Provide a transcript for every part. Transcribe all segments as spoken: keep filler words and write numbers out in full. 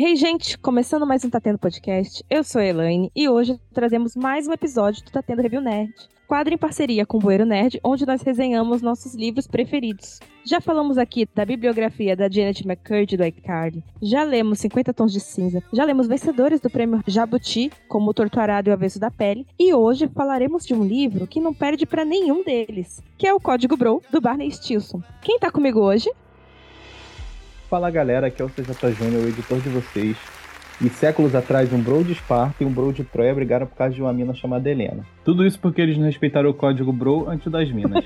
Hey, gente! Começando mais um Tá Tendo Podcast, eu sou a Elaine e hoje trazemos mais um episódio do Tá Tendo Review Nerd, quadro em parceria com o Bueiro Nerd, onde nós resenhamos nossos livros preferidos. Já falamos aqui da bibliografia da Janet McCurdy do iCarly, já lemos cinquenta Tons de Cinza, já lemos vencedores do prêmio Jabuti, como O Torturado e o Avesso da Pele, e hoje falaremos de um livro que não perde pra nenhum deles, que é o Código Bro, do Barney Stinson. Quem tá comigo hoje? Fala galera, aqui é o C J Júnior, o editor de vocês. E séculos atrás, um bro de Esparta e um bro de Troia brigaram por causa de uma mina chamada Helena. Tudo isso porque eles não respeitaram o código bro antes das minas.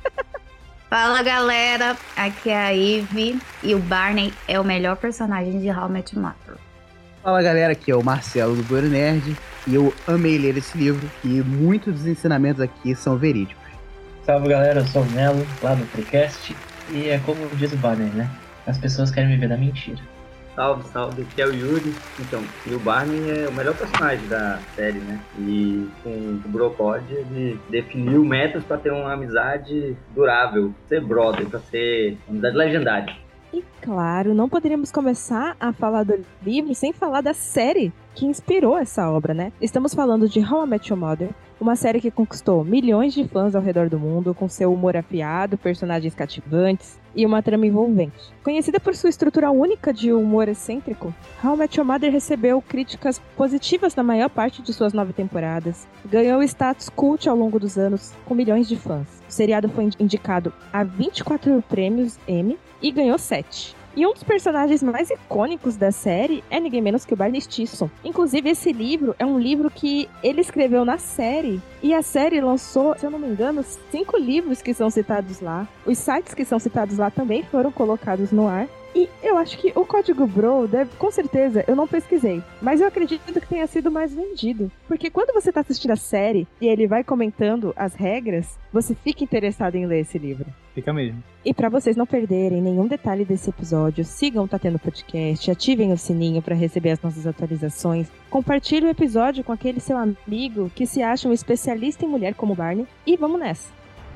Fala galera, aqui é a Ivy e o Barney é o melhor personagem de How I Met Your Mother. Fala galera, aqui é o Marcelo do Bueiro Nerd e eu amei ler esse livro e muitos dos ensinamentos aqui são verídicos. Salve galera, eu sou o Melo, lá do Freecast, e é como diz o Barney, né? As pessoas querem viver da mentira. Salve, salve, aqui é o Yuri. Então, e o Barney é o melhor personagem da série, né? E com o Brocod, ele definiu metas pra ter uma amizade durável, ser brother, pra ser uma amizade legendária. E claro, não poderíamos começar a falar do livro sem falar da série que inspirou essa obra, né? Estamos falando de How I Met Your Mother, uma série que conquistou milhões de fãs ao redor do mundo, com seu humor afiado, personagens cativantes e uma trama envolvente. Conhecida por sua estrutura única de humor excêntrico, How I Met Your Mother recebeu críticas positivas na maior parte de suas nove temporadas, ganhou status cult ao longo dos anos, com milhões de fãs. O seriado foi indicado a vinte e quatro prêmios Emmy e ganhou sete. E um dos personagens mais icônicos da série é ninguém menos que o Barney Stinson. Inclusive, esse livro é um livro que ele escreveu na série. E a série lançou, se eu não me engano, cinco livros que são citados lá. Os sites que são citados lá também foram colocados no ar. E eu acho que o Código Bro deve, com certeza, eu não pesquisei, mas eu acredito que tenha sido mais vendido. Porque quando você tá assistindo a série e ele vai comentando as regras, você fica interessado em ler esse livro. Fica mesmo. E pra vocês não perderem nenhum detalhe desse episódio, sigam o Tá Tendo Podcast, ativem o sininho pra receber as nossas atualizações, compartilhe o episódio com aquele seu amigo que se acha um especialista em mulher como Barney, e vamos nessa!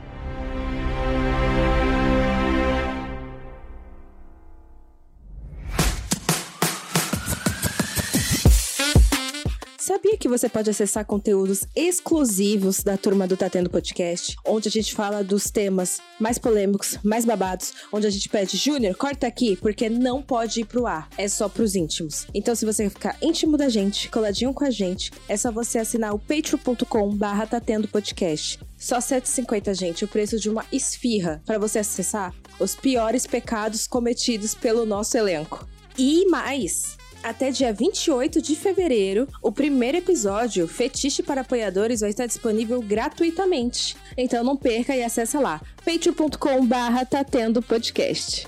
Sabia que você pode acessar conteúdos exclusivos da turma do Tá Tendo Podcast, onde a gente fala dos temas mais polêmicos, mais babados, onde a gente pede, Júnior, corta aqui, porque não pode ir pro ar, é só pros íntimos. Então, se você quer ficar íntimo da gente, coladinho com a gente, é só você assinar o patreon ponto com barra Tá Tendo Podcast. Só sete reais e cinquenta centavos, gente, o preço de uma esfirra, para você acessar os piores pecados cometidos pelo nosso elenco. E mais... Até dia vinte e oito de fevereiro, o primeiro episódio, Fetiche para Apoiadores, vai estar disponível gratuitamente. Então não perca e acessa lá, patreon ponto com barra Tá Tendo Podcast.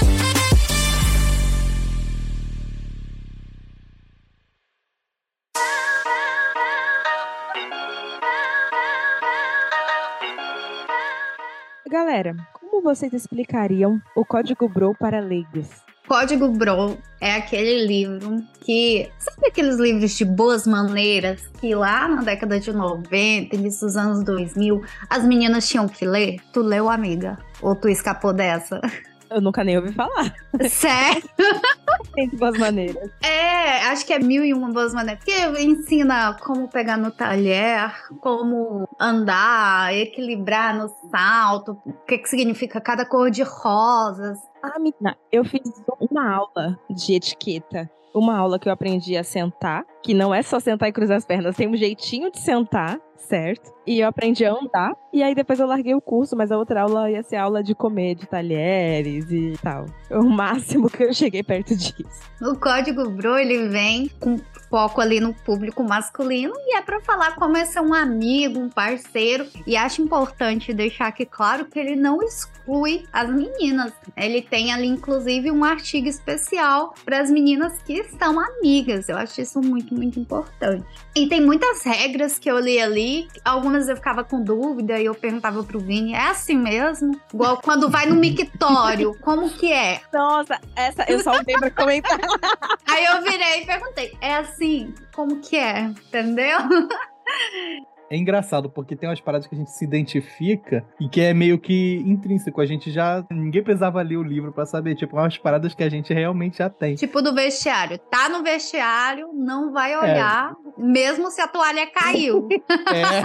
Galera, como vocês explicariam o Código Bro para leigos? Código Bro é aquele livro que... Sabe aqueles livros de boas maneiras que lá na década de noventa, início dos anos dois mil, as meninas tinham que ler? Tu leu, amiga? Ou tu escapou dessa? Eu nunca nem ouvi falar. Sério? Tem de boas maneiras. É, acho que é mil e uma boas maneiras. Porque ensina como pegar no talher, como andar, equilibrar no salto, o que, que significa cada cor de rosas. Ah, menina, eu fiz uma aula de etiqueta. Uma aula que eu aprendi a sentar, que não é só sentar e cruzar as pernas, tem um jeitinho de sentar, certo? E eu aprendi a andar, e aí depois eu larguei o curso, mas a outra aula ia ser aula de comer, de talheres e tal. É o máximo que eu cheguei perto disso. O Código Bro, ele vem com foco ali no público masculino e é pra falar como é ser um amigo, um parceiro. E acho importante deixar aqui claro que ele não exclui as meninas. Ele tem ali, inclusive, um artigo especial para as meninas que são amigas. Eu acho isso muito, muito importante. E tem muitas regras que eu li ali. Algumas eu ficava com dúvida e eu perguntava pro Vini, é assim mesmo? Igual quando vai no mictório, como que é? Nossa, essa eu só dei pra comentar. Aí eu virei e perguntei, é assim? Como que é? Entendeu? É engraçado, porque tem umas paradas que a gente se identifica e que é meio que intrínseco. A gente já... Ninguém precisava ler o livro pra saber. Tipo, umas paradas que a gente realmente já tem. Tipo do vestiário. Tá no vestiário, não vai olhar, é. mesmo se a toalha caiu. É.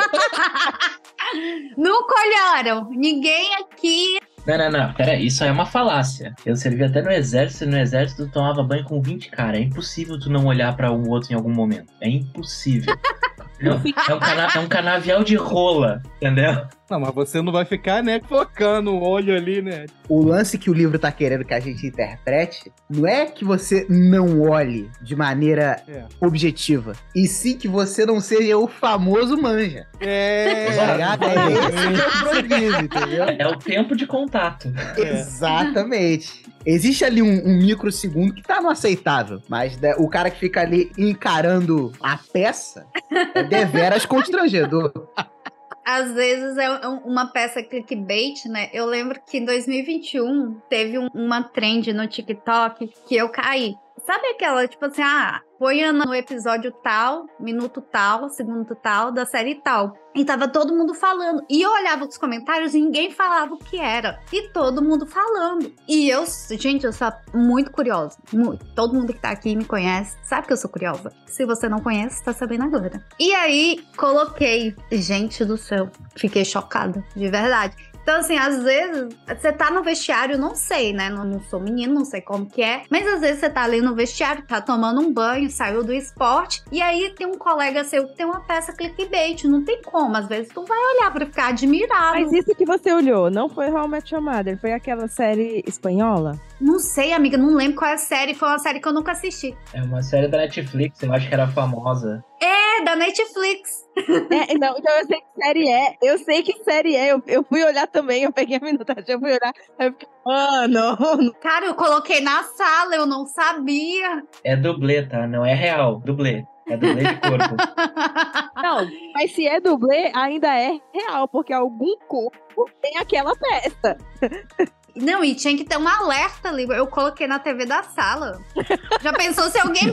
Nunca olharam. Ninguém aqui... Não, não, não. Pera aí, isso aí é uma falácia. Eu servi até no exército e no exército tu tomava banho com vinte caras. É impossível tu não olhar pra um outro em algum momento. É impossível. Não, é, um cana- é um canavial de rola, entendeu? Não, mas você não vai ficar, né, focando o olho ali, né? O lance que o livro tá querendo que a gente interprete não é que você não olhe de maneira é. objetiva, e sim que você não seja o famoso manja. É, tá é esse que é o improviso, entendeu? É o tempo de contato. É. Exatamente. Existe ali um, um microsegundo que tá no aceitável, mas né, o cara que fica ali encarando a peça é deveras constrangedor. Às vezes é uma peça clickbait, né? Eu lembro que em dois mil e vinte e um teve um, uma trend no TikTok que eu caí. Sabe aquela, tipo assim, ah, põe no episódio tal, minuto tal, segundo tal, da série tal. E tava todo mundo falando. E eu olhava os comentários e ninguém falava o que era. E todo mundo falando. E eu, gente, eu sou muito curiosa. Muito. Todo mundo que tá aqui me conhece, sabe que eu sou curiosa. Se você não conhece, tá sabendo agora. E aí, coloquei. Gente do céu, fiquei chocada, de verdade. Então, assim, às vezes, você tá no vestiário, não sei, né? Não, não sou menino, não sei como que é. Mas às vezes você tá ali no vestiário, tá tomando um banho, saiu do esporte. E aí tem um colega seu que tem uma peça clickbait. Não tem como. Às vezes tu vai olhar pra ficar admirado. Mas isso que você olhou, não foi How I Met Your Mother? Foi aquela série espanhola? Não sei, amiga. Não lembro qual é a série. Foi uma série que eu nunca assisti. É uma série da Netflix, eu acho que era famosa. É, da Netflix. É, não, então eu sei que série é. Eu sei que série é. Eu, eu fui olhar também, eu peguei a minutagem, eu fui olhar. Aí eu fiquei, mano. Cara, eu coloquei na sala, eu não sabia. É dublê, tá? Não é real. Dublê. É dublê de corpo. Não, mas se é dublê, ainda é real, porque algum corpo tem aquela peça. Não, e tinha que ter um alerta ali. Eu coloquei na T V da sala. Já pensou se alguém...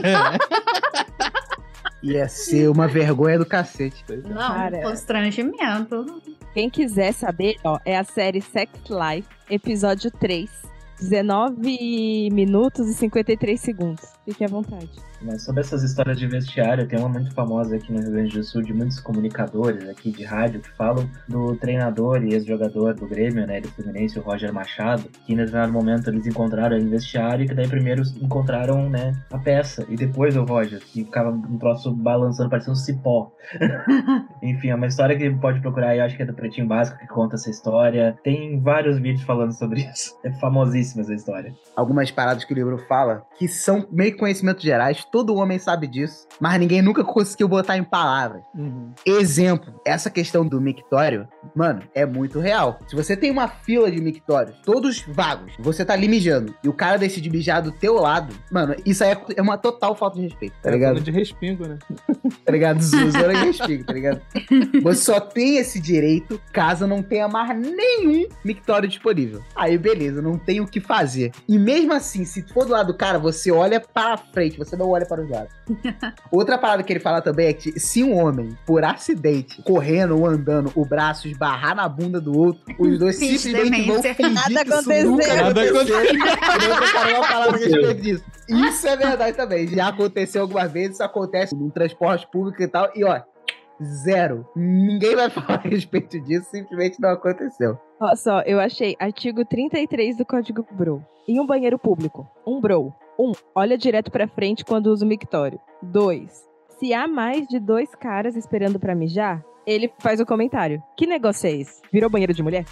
Ia ser uma vergonha do cacete. Não, Cara, constrangimento. Quem quiser saber, ó, é a série Sex Life, episódio três. dezenove minutos e cinquenta e três segundos. Fique à vontade. Mas sobre essas histórias de vestiário, tem uma muito famosa aqui no Rio Grande do Sul de muitos comunicadores aqui de rádio que falam do treinador e ex-jogador do Grêmio, né, do Fluminense, o Roger Machado, que em determinado momento eles encontraram em vestiário e que daí primeiro encontraram, né, a peça. E depois o Roger, que ficava um troço balançando, parecendo um cipó. Enfim, é uma história que pode procurar aí, acho que é do Pretinho Básico que conta essa história. Tem vários vídeos falando sobre isso. É famosíssima essa história. Algumas paradas que o livro fala, que são meio que conhecimentos gerais, todo homem sabe disso, mas ninguém nunca conseguiu botar em palavras. Uhum. Exemplo, essa questão do mictório, mano, é muito real. Se você tem uma fila de mictórios, todos vagos, você tá ali mijando, e o cara decide mijar do teu lado, mano, isso aí é, é uma total falta de respeito, tá é ligado? de respingo, né? Tá ligado? Zona de respingo, tá ligado? Você só tem esse direito caso não tenha mais nenhum mictório disponível. Aí, beleza, não tem o que fazer. E mesmo assim, se for do lado do cara, você olha para frente, você não olha para os lados. Outra parada que ele fala também é que se um homem, por acidente, correndo ou andando, o braço esbarrar na bunda do outro, os dois Finge simplesmente vão demência. fingir Nada que isso aconteceu. nunca Nada aconteceu. E outra cara uma palavra a respeito disso. Isso é verdade também. Já aconteceu algumas vezes, isso acontece no transporte público e tal, e ó, zero. Ninguém vai falar a respeito disso, simplesmente não aconteceu. Olha só, eu achei artigo trinta e três do Código Bro. Em um banheiro público, um bro. um. Olha direto pra frente quando usa o mictório. dois. Se há mais de dois caras esperando pra mijar, ele faz o comentário. Que negócio é esse? Virou banheiro de mulher?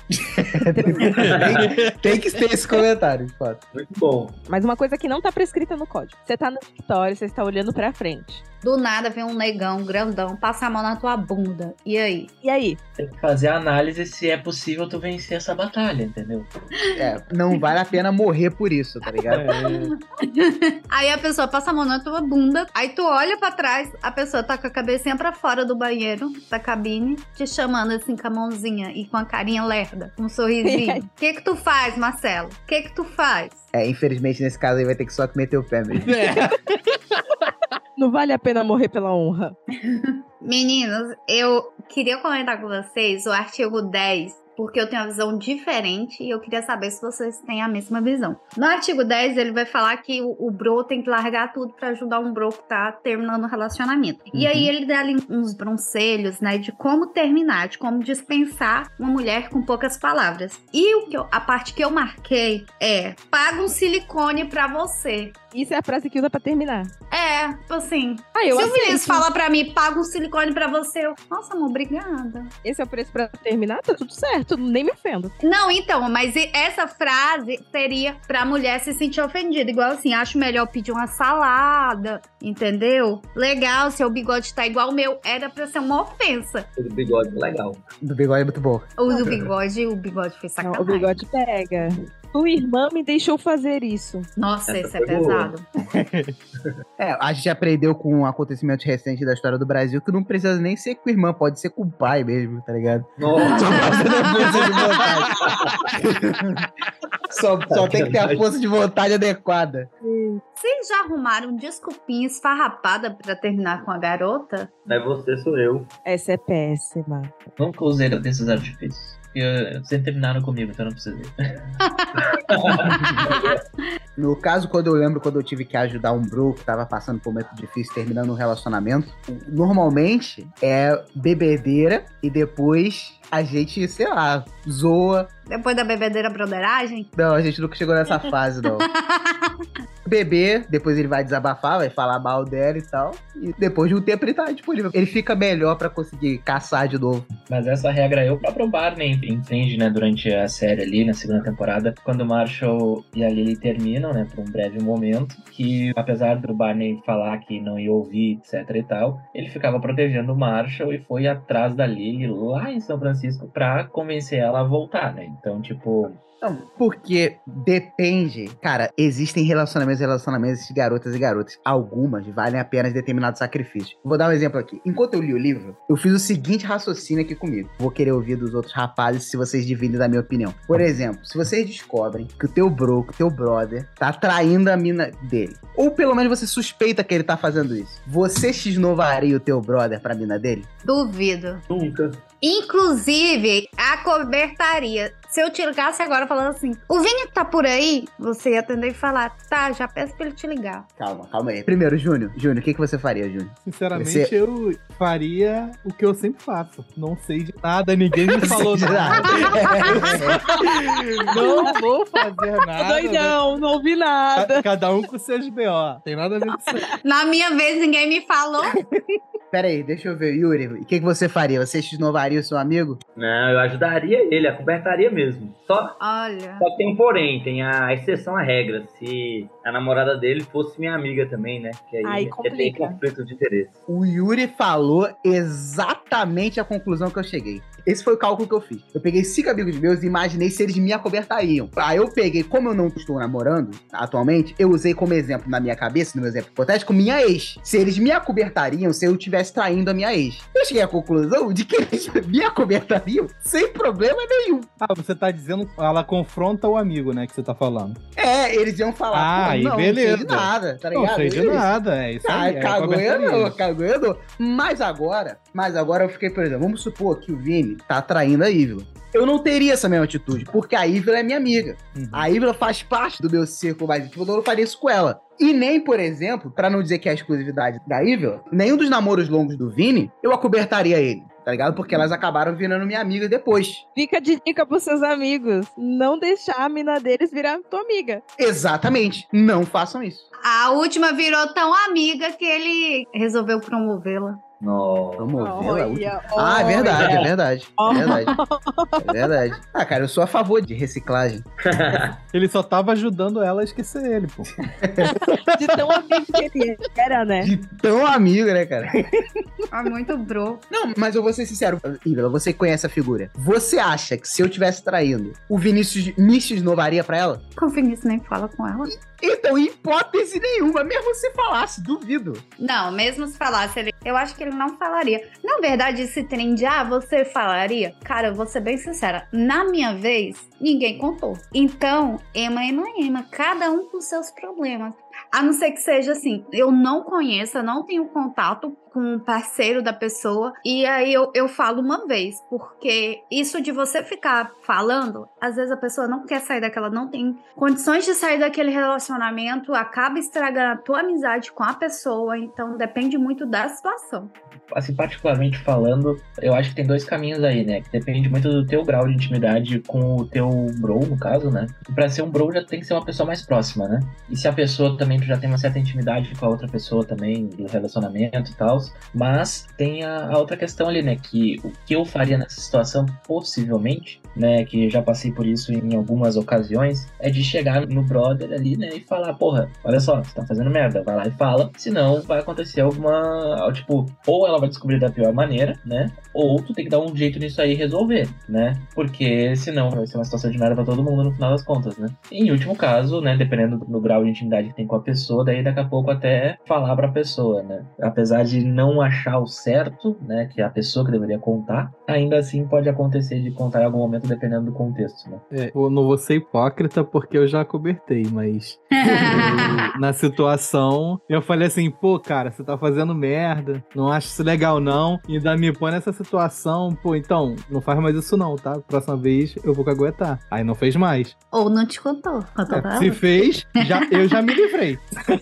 tem, tem que ter esse comentário, de fato. Muito bom. Mas uma coisa que não tá prescrita no código. Você tá no mictório, você está olhando pra frente. Do nada vem um negão grandão, passa a mão na tua bunda. E aí? E aí? Tem que fazer a análise se é possível tu vencer essa batalha, entendeu? É, não vale a pena morrer por isso, tá ligado? É. Aí a pessoa passa a mão na tua bunda, aí tu olha pra trás, a pessoa tá com a cabecinha pra fora do banheiro, da cabine, te chamando assim com a mãozinha e com a carinha lerda, com um sorrisinho. O que que tu faz, Marcelo? O que que tu faz? É, infelizmente nesse caso aí vai ter que só meter o pé mesmo. Não vale a pena morrer pela honra. Meninos, eu queria comentar com vocês o artigo dez, porque eu tenho uma visão diferente e eu queria saber se vocês têm a mesma visão. No artigo dez, ele vai falar que o, o bro tem que largar tudo pra ajudar um bro que tá terminando o relacionamento. Uhum. E aí ele dá ali uns conselhos, né, de como terminar, de como dispensar uma mulher com poucas palavras. E o que eu, a parte que eu marquei é: paga um silicone pra você. Isso é a frase que usa pra terminar. É, tipo assim, ah, eu se aceito. o Vinícius fala pra mim, paga um silicone pra você, eu, nossa, amor, obrigada. Esse é o preço pra terminar? Tá tudo certo, nem me ofendo. Não, então, mas essa frase seria pra mulher se sentir ofendida. Igual assim, acho melhor pedir uma salada, entendeu? Legal, seu bigode tá igual o meu. Era pra ser uma ofensa. O do bigode é legal. Do bigode é muito bom. O do bigode, o bigode foi sacanagem. Não, o bigode pega. Tua irmã me deixou fazer isso. Nossa, Essa esse é pesado. É, a gente aprendeu com um acontecimento recente da história do Brasil que não precisa nem ser com a irmã, pode ser com o pai mesmo, tá ligado? Nossa. Só força de vontade. só, só tem que ter a força de vontade adequada. Vocês já arrumaram desculpinha esfarrapada pra terminar com a garota? Não é você, sou eu. Essa é péssima. Nunca usei desses artifícios. Porque vocês terminaram comigo, então eu não precisei. No caso, quando eu lembro quando eu tive que ajudar um bro que tava passando por um momento difícil, terminando um relacionamento, normalmente é bebedeira e depois a gente, sei lá, zoa. Depois da bebedeira broderagem? Não, a gente nunca chegou nessa fase, não. Beber, depois ele vai desabafar, vai falar mal dela e tal. E depois de um tempo ele tá disponível. Ele fica melhor pra conseguir caçar de novo. Mas essa regra aí o próprio Barney infringe, né, durante a série ali, na segunda temporada, quando o Marshall e a Lily terminam, né, por um breve momento, que apesar do Barney falar que não ia ouvir, etc e tal, ele ficava protegendo o Marshall e foi atrás da Lily lá em São Francisco pra convencer ela a voltar, né? Então, tipo... Não, porque depende. Cara, existem relacionamentos e relacionamentos de garotas e garotas. Algumas valem a pena determinados sacrifícios. Vou dar um exemplo aqui. Enquanto eu li o livro, eu fiz o seguinte raciocínio aqui comigo. Vou querer ouvir dos outros rapazes se vocês dividem da minha opinião. Por exemplo, se vocês descobrem que o teu bro, que o teu brother, tá traindo a mina dele, ou pelo menos você suspeita que ele tá fazendo isso, você x-novaria o teu brother pra mina dele? Duvido. Nunca. Inclusive, acobertaria. Se eu te ligasse agora falando assim, o Vini tá por aí, você ia atender e falar, tá, já peço pra ele te ligar. Calma, calma aí. Primeiro, Júnior. Júnior, o que, que você faria, Júnior? Sinceramente, Você- eu faria o que eu sempre faço. Não sei de nada, ninguém me falou De nada. Não vou fazer nada. Doidão, não ouvi nada. Ca- Cada um com seus B O. Tem nada a ver com isso. Na minha vez, ninguém me falou. Pera aí, deixa eu ver. Yuri, o que, que você faria? Você x-novaria o seu amigo? Não, eu ajudaria ele, acobertaria mesmo. Só, Olha. só tem um porém, tem a exceção à regra. Se a namorada dele fosse minha amiga também, né? Que aí Aí ia ter complica. conflito de interesse. O Yuri falou exatamente a conclusão que eu cheguei. Esse foi o cálculo que eu fiz. Eu peguei cinco amigos meus e imaginei se eles me acobertariam. Aí eu peguei, como eu não estou namorando atualmente, eu usei como exemplo na minha cabeça, no meu exemplo hipotético, minha ex. Se eles me acobertariam se eu estivesse traindo a minha ex. Eu cheguei à conclusão de que eles me acobertariam sem problema nenhum. Ah, você tá dizendo, ela confronta o amigo, né, que você tá falando. É, eles iam falar, Ah, pô, aí não, beleza. não sei de nada, tá ligado? Não sei de É isso. nada, é isso Ah, aí. é cagou eu acobertaria. não, cagou eu não. Mas agora, mas agora eu fiquei, por exemplo, vamos supor que o Vini tá traindo a Ívila. Eu não teria essa mesma atitude, porque a Ívila é minha amiga. Uhum. A Ívila faz parte do meu círculo mais íntimo, eu não faria isso com ela. E nem, por exemplo, pra não dizer que é a exclusividade da Ívila, nenhum dos namoros longos do Vini, eu acobertaria ele, tá ligado? Porque elas acabaram virando minha amiga depois. Fica de dica pros seus amigos. Não deixar a mina deles virar tua amiga. Exatamente. Não façam isso. A última virou tão amiga que ele resolveu promovê-la. Nossa. Promoveu a última. Olha, Ah, é verdade, é verdade. É Olha. verdade. É verdade. Ah, cara, eu sou a favor de reciclagem. Ele só tava ajudando ela a esquecer ele, pô. De tão amigo que ele era, né? De tão amigo, né, cara? Ah, muito bro. Não, mas eu vou ser sincero, Ívila, você que conhece a figura. Você acha que se eu tivesse traindo, o Vinícius me x-novaria pra ela? O Vinícius nem fala com ela. Então, em hipótese nenhuma, mesmo se falasse, duvido. Não, mesmo se falasse, ele, eu acho que ele não falaria. Na verdade, esse trem de, ah, você falaria? Cara, eu vou ser bem sincera. Na minha vez, ninguém contou. Então, ema, ema, ema. Cada um com seus problemas. A não ser que seja assim, eu não conheço, eu não tenho contato com o parceiro da pessoa. E aí eu, eu falo uma vez, porque isso de você ficar falando, às vezes a pessoa não quer sair daquela, não tem condições de sair daquele relacionamento, acaba estragando a tua amizade com a pessoa, então depende muito da situação. Assim, particularmente falando, eu acho que tem dois caminhos aí, né? Que depende muito do teu grau de intimidade com o teu bro, no caso, né? E pra ser um bro já tem que ser uma pessoa mais próxima, né? E se a pessoa também tu já tem uma certa intimidade com a outra pessoa também, do relacionamento e tal. Mas tem a, a outra questão ali, né? Que o que eu faria nessa situação, possivelmente, né? Que eu já passei por isso em algumas ocasiões, é de chegar no brother ali, né? E falar, porra, olha só, você tá fazendo merda, vai lá e fala. Senão vai acontecer alguma, tipo, ou ela vai descobrir da pior maneira, né? Ou tu tem que dar um jeito nisso aí e resolver, né? Porque senão vai ser uma situação de merda pra todo mundo no final das contas, né? E, em último caso, né? Dependendo do, do grau de intimidade que tem com a pessoa, daí daqui a pouco até falar pra pessoa, né? Apesar de não achar o certo, né? Que é a pessoa que deveria contar, ainda assim pode acontecer de contar em algum momento, dependendo do contexto, né? É, eu não vou ser hipócrita porque eu já cobertei, mas eu, na situação eu falei assim, pô, cara, você tá fazendo merda, não acho isso legal não, e ainda me põe nessa situação, pô, então, não faz mais isso não, tá? Próxima vez eu vou caguetar. Aí não fez mais. Ou não te contou. contou É, se fez, já, eu já me livrei.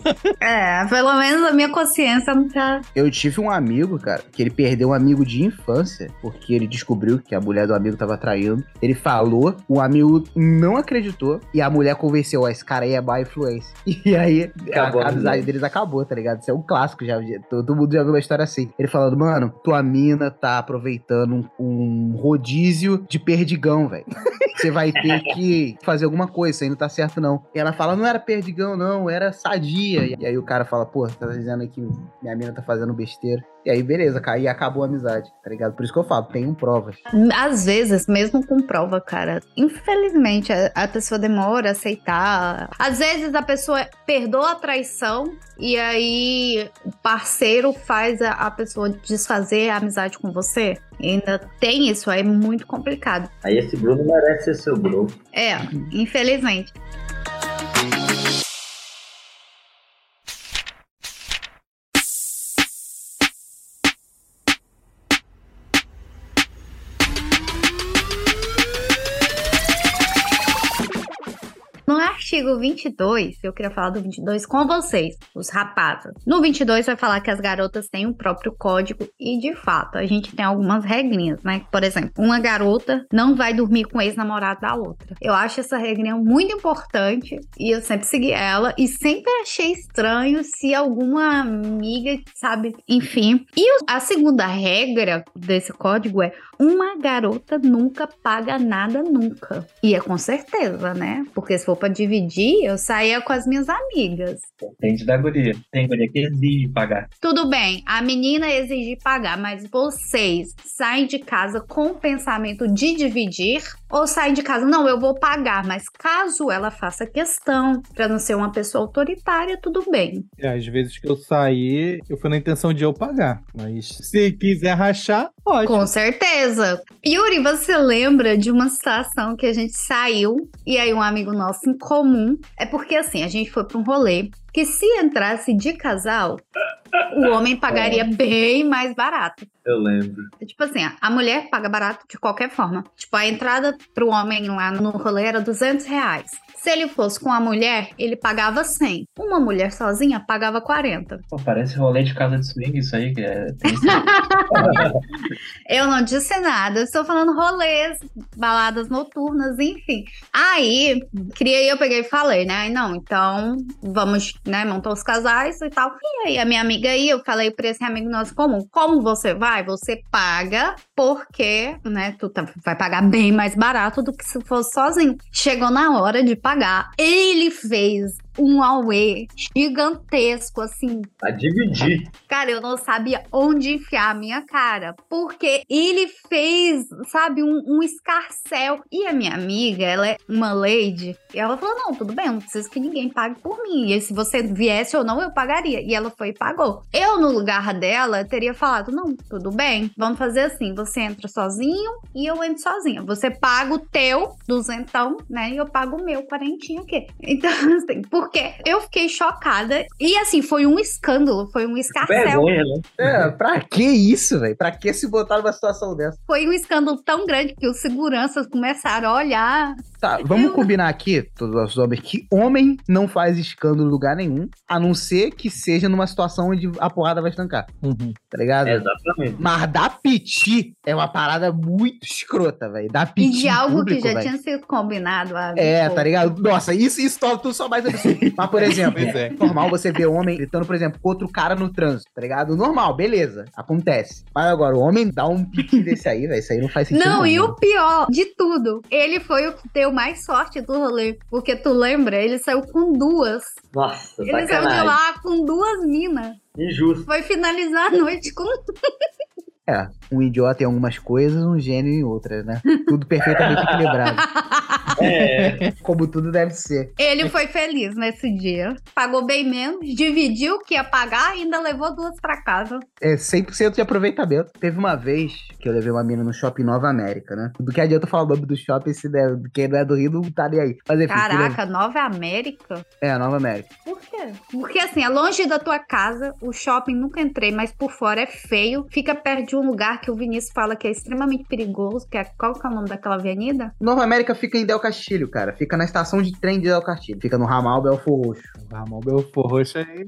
É, pelo menos a minha consciência não tá... Eu tive um amigo, cara, que ele perdeu um amigo de infância, porque ele descobriu que a mulher do amigo tava traindo. Ele falou, o amigo não acreditou, e a mulher convenceu, ó, esse cara aí é má influência. E aí, Acabou, a, a amizade né? deles acabou, tá ligado? Isso é um clássico já. Todo mundo já viu uma história assim. Ele falando, mano, tua mina tá aproveitando um, um rodízio de perdigão, velho. Você vai ter que fazer alguma coisa, isso aí não tá certo não. E ela fala, não era perdigão não, era sadia. E aí o cara fala, pô, tá dizendo aí que minha mina tá fazendo besteira. E aí, beleza, cara, e acabou a amizade, tá ligado? Por isso que eu falo, tenham provas. Às vezes, mesmo com prova, cara, infelizmente, a, a pessoa demora a aceitar. Às vezes a pessoa perdoa a traição e aí o parceiro faz a, a pessoa desfazer a amizade com você. E ainda tem isso, aí é muito complicado. Aí esse Bruno merece ser seu bro. É, infelizmente. No artigo vinte e dois, eu queria falar do vinte e dois com vocês, os rapazes. No vinte e dois vai falar que as garotas têm o próprio código e, de fato, a gente tem algumas regrinhas, né? Por exemplo, uma garota não vai dormir com o ex-namorado da outra. Eu acho essa regrinha muito importante e eu sempre segui ela e sempre achei estranho se alguma amiga, sabe, enfim. E a segunda regra desse código é uma garota nunca paga nada nunca. E é com certeza, né? Porque se for pra dividir, eu saía com as minhas amigas. Depende da guria. Tem guria que exige pagar. Tudo bem, a menina exige pagar, mas vocês saem de casa com o pensamento de dividir ou saem de casa, não, eu vou pagar, mas caso ela faça questão pra não ser uma pessoa autoritária, tudo bem. É, às vezes que eu saí, eu fui na intenção de eu pagar, mas se quiser rachar, pode. Com certeza. Yuri, você lembra de uma situação que a gente saiu e aí um amigo nosso em comum, é porque assim, a gente foi pra um rolê que se entrasse de casal, o homem pagaria bem mais barato. Eu lembro. Tipo assim, a mulher paga barato de qualquer forma. Tipo, a entrada pro homem lá no rolê era duzentos reais. Se ele fosse com a mulher, ele pagava cem. Uma mulher sozinha pagava quarenta. Pô, parece rolê de casa de swing isso aí, que é... Eu não disse nada, eu estou falando rolês, baladas noturnas, enfim. Aí, queria eu peguei e falei, né? Não, então vamos, né, montar os casais e tal. E aí a minha amiga aí, eu falei pra esse amigo nosso comum, como você vai? Você paga porque, né, tu tá, vai pagar bem mais barato do que se fosse sozinho. Chegou na hora de pagar, ele fez um auê gigantesco, assim. A dividir. Cara, eu não sabia onde enfiar a minha cara, porque ele fez, sabe, um, um escarcéu. E a minha amiga, ela é uma lady, e ela falou, não, tudo bem, eu não preciso que ninguém pague por mim. E se você viesse ou não, eu pagaria. E ela foi e pagou. Eu, no lugar dela, teria falado, não, tudo bem, vamos fazer assim, você entra sozinho e eu entro sozinha. Você paga o teu, duzentão, né, e eu pago o meu, quarentinho aqui. Então, assim, por Porque eu fiquei chocada. E assim, foi um escândalo, foi um escarcéu. Vergonha, né? É, pra que isso, velho? Pra que se botar numa situação dessa? Foi um escândalo tão grande que os seguranças começaram a olhar. Tá, vamos combinar aqui, todos os homens, que homem não faz escândalo em lugar nenhum, a não ser que seja numa situação onde a porrada vai estancar. Uhum. Tá ligado? Exatamente. Mas dar piti é uma parada muito escrota, velho. Dar E piti de algo público, que já véio. tinha sido combinado. há É, pouco. tá ligado? Nossa, isso, isso torna tudo só mais absurdo. Mas, por exemplo, Pois é. normal você ver homem gritando, por exemplo, com outro cara no trânsito, tá ligado? Normal, beleza, acontece. Mas agora, o homem dá um piti desse aí, velho, isso aí não faz sentido. Não, e né? o pior de tudo, ele foi o que deu mais sorte do rolê. Porque tu lembra? Ele saiu com duas. Nossa, Ele saiu de sacanagem. lá com duas minas. Injusto. Foi finalizar a noite com. É, um idiota em algumas coisas, um gênio em outras, né? Tudo perfeitamente equilibrado. É, Como tudo deve ser. Ele foi feliz nesse dia. Pagou bem menos, dividiu o que ia pagar e ainda levou duas pra casa. É cem por cento de aproveitamento. Teve uma vez que eu levei uma mina no shopping Nova América, né? Do que adianta falar o nome do shopping se der, quem não é do Rio não tá nem aí. Mas enfim, Caraca, Nova América? é, Nova América. Por quê? Porque assim, é longe da tua casa, o shopping nunca entrei, mas por fora é feio. Fica perto de um lugar que o Vinícius fala que é extremamente perigoso, que é qual que é o nome daquela avenida? Nova América fica em Del Castilho, cara. Fica na estação de trem de Del Castilho. Fica no ramal Belfor Roxo. O Ramon Belfor Roxo aí.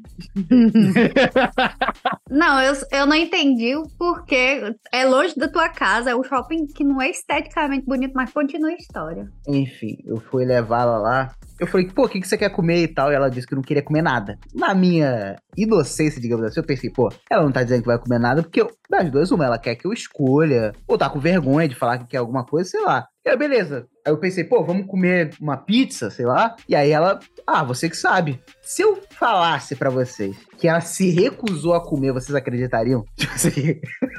Não, eu, eu não entendi o porquê. É longe da tua casa, é um shopping que não é esteticamente bonito, mas continua a história. Enfim, eu fui levá-la lá. Eu falei, pô, o que, que você quer comer e tal? E ela disse que não queria comer nada. Na minha inocência, digamos assim, eu pensei, pô, ela não tá dizendo que vai comer nada, porque eu, das duas, uma, ela quer que eu escolha, ou tá com vergonha de falar que quer alguma coisa, sei lá. E aí, beleza. Aí eu pensei, pô, vamos comer uma pizza, sei lá. E aí ela, ah, você que sabe. Se eu falasse pra vocês que ela se recusou a comer, vocês acreditariam? Tipo assim...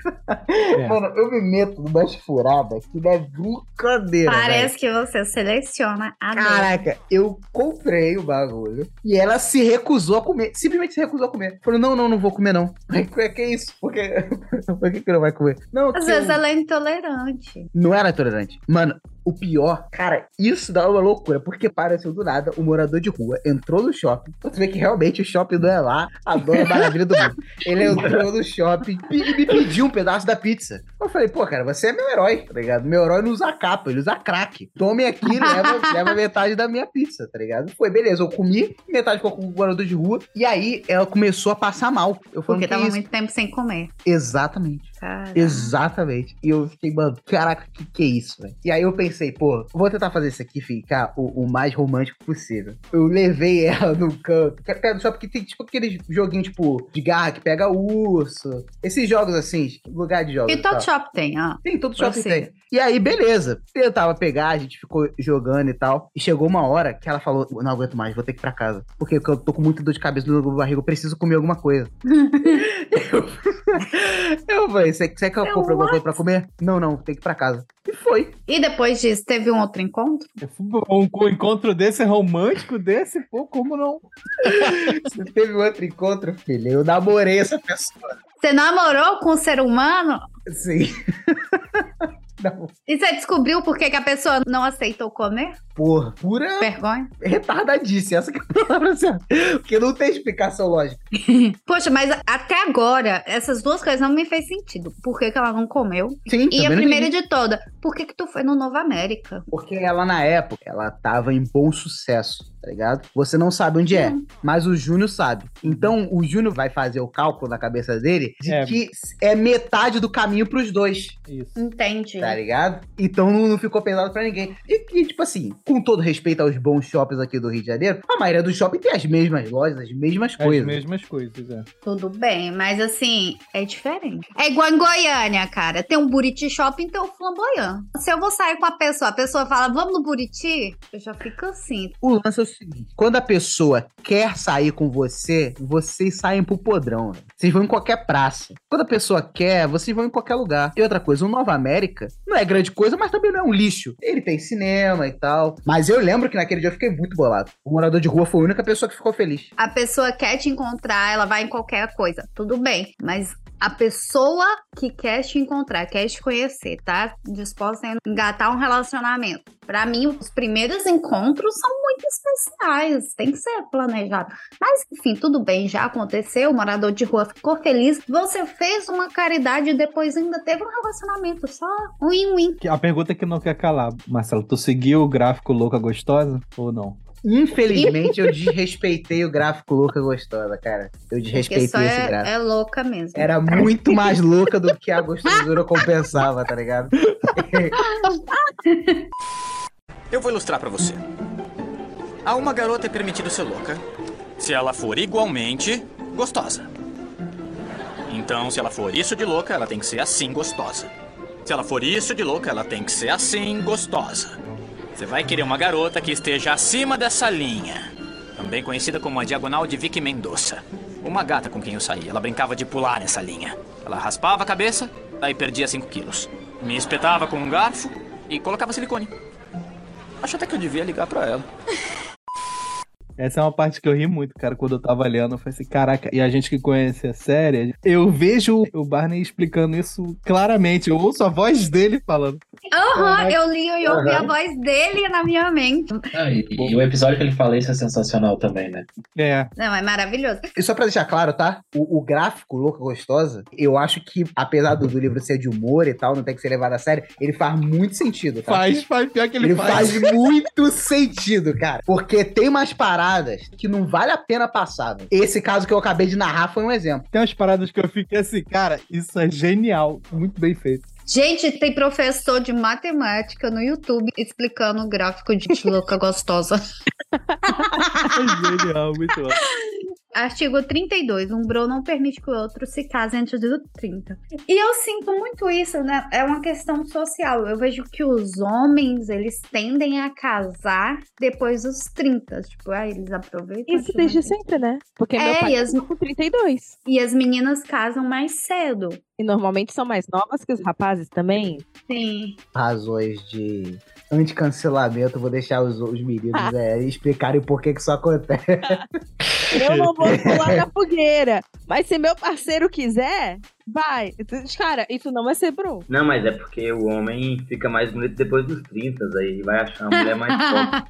É. Mano, eu me meto numa furada que não é brincadeira, velho. Parece que você seleciona a dor. Caraca, eu comprei o bagulho e ela se recusou a comer. Simplesmente se recusou a comer. Falou, não, não, não vou comer, não. Mas que que é isso? Por que, Por que que não vai comer? Não, Às que vezes eu- ela é intolerante. Não era tolerante. Mano, o pior, cara, isso dá uma loucura, porque pareceu do nada, um morador de rua entrou no shopping. Você vê que realmente o shopping não é lá a dona maravilha do mundo. Ele entrou no shopping e me pediu um pedaço da pizza. Eu falei, pô, cara, você é meu herói, tá ligado? Meu herói não usa capa, ele usa crack. Tome aqui e leva, leva metade da minha pizza, tá ligado? Foi, beleza, eu comi, metade ficou com o morador de rua, e aí ela começou a passar mal. Eu falei, Porque que tava isso? muito tempo sem comer. Exatamente. Cara. Exatamente. E eu fiquei, mano, caraca, que que é isso, velho? E aí eu pensei, pô, vou tentar fazer isso aqui ficar o, o mais romântico possível. Eu levei ela no canto, que é perto do shopping, porque tem tipo aqueles joguinhos, tipo, de garra que pega urso. Esses jogos assim, lugar de jogos. E todo tal. shopping tem, ó. Tem, todo Pra shopping você. tem. E aí, beleza. Tentava pegar, a gente ficou jogando e tal. E chegou uma hora que ela falou, não aguento mais, vou ter que ir pra casa. Porque eu tô com muita dor de cabeça no barriga, eu preciso comer alguma coisa. eu, eu falei, você quer que eu Eu compre alguma coisa pra comer? Não, não, tem que ir pra casa. E foi. E depois disso, teve um outro encontro? Um, um encontro desse romântico desse, pô, como não? Você teve outro encontro, filho? Eu namorei essa pessoa. Você namorou com um ser humano? Sim. Não. E você descobriu por que, que a pessoa não aceitou comer? Porra, pura Vergonha? retardadice. Essa que é a palavra certa. Porque não tem explicação lógica. Poxa, mas até agora, essas duas coisas não me fez sentido. Por que, que ela não comeu? Sim, E a também não primeira entendi. de toda, por que, que tu foi no Nova América? Porque ela, na época, ela tava em bom sucesso, tá ligado? Você não sabe onde é, Hum. mas o Júnior sabe. Então, o Júnior vai fazer o cálculo na cabeça dele de É. que é metade do caminho pros dois, Isso. Entendi. tá ligado? Então, não, não ficou pesado pra ninguém. E que, tipo assim, com todo respeito aos bons shoppings aqui do Rio de Janeiro, a maioria dos shoppings tem as mesmas lojas, as mesmas As coisas. mesmas coisas, é. Tudo bem, mas assim, é diferente. É igual em Goiânia, cara. Tem um Buriti Shopping, tem um Flamboyant. Se eu vou sair com a pessoa, a pessoa fala, vamos no Buriti? Eu já fico assim. O lance é o seguinte: quando a pessoa quer sair com você, vocês saem pro podrão, né? Vocês vão em qualquer praça. Quando a pessoa quer, vocês vão em qualquer lugar. E outra coisa, o Nova América não é grande coisa, mas também não é um lixo. Ele tem cinema e tal. Mas eu lembro que naquele dia eu fiquei muito bolado. O morador de rua foi a única pessoa que ficou feliz. A pessoa quer te encontrar, ela vai em qualquer coisa. Tudo bem, mas a pessoa que quer te encontrar, quer te conhecer, tá disposta a engatar um relacionamento. Pra mim, os primeiros encontros são muito especiais, tem que ser planejado. Mas, enfim, tudo bem, já aconteceu, o morador de rua ficou feliz, você fez uma caridade e depois ainda teve um relacionamento, só win-win. A pergunta que não quer calar, Marcelo, tu seguiu o gráfico Louca Gostosa ou não? Infelizmente, eu desrespeitei o gráfico Louca Gostosa, cara. Eu desrespeitei só esse é, gráfico. é louca mesmo. Era muito mais louca do que a gostosura compensava, tá ligado? Eu vou ilustrar pra você. A uma garota é permitido ser louca se ela for igualmente gostosa. Então, se ela for isso de louca, ela tem que ser assim gostosa. Se ela for isso de louca, ela tem que ser assim gostosa. Você vai querer uma garota que esteja acima dessa linha, também conhecida como a diagonal de Vicky Mendoza. Uma gata com quem eu saí, ela brincava de pular nessa linha. Ela raspava a cabeça, daí perdia cinco quilos. Me espetava com um garfo e colocava silicone. Acho até que eu devia ligar pra ela. Essa é uma parte que eu ri muito, cara, quando eu tava lendo. Eu falei assim, caraca, e a gente que conhece a série, eu vejo o Barney explicando isso claramente. Eu ouço a voz dele falando. Aham, uhum, eu li e ouvi uhum. a voz dele na minha mente. Ah, e, e o episódio que ele fala isso é sensacional também, né? É. Não, é maravilhoso. E só pra deixar claro, tá? O, o gráfico Louca Gostosa, eu acho que, apesar do, do livro ser de humor e tal, não tem que ser levado a sério, ele faz muito sentido, tá? Faz, faz, pior que ele, ele faz. Ele faz muito sentido, cara. Porque tem umas paradas que não vale a pena passar. Né? Esse caso que eu acabei de narrar foi um exemplo. Tem umas paradas que eu fiquei assim, cara, isso é genial. Muito bem feito. Gente, tem professor de matemática no YouTube explicando o gráfico de louca gostosa. Genial, muito bom. Artigo trinta e dois. Um bro não permite que o outro se case antes dos trinta. E eu sinto muito isso, né? É uma questão social. Eu vejo que os homens, eles tendem a casar depois dos trinta. Tipo, aí eles aproveitam. Isso desde sempre, né? Porque é, meu pai e as... com trinta e dois. E as meninas casam mais cedo. E normalmente são mais novas que os rapazes também. Sim. Razões de anticancelamento, vou deixar os, os meninos é, explicarem por que que isso acontece. Eu não vou pular na fogueira. Mas se meu parceiro quiser, vai. Cara, isso não vai ser bro. Não, mas é porque o homem fica mais bonito depois dos trinta, aí vai achar uma mulher mais pobre.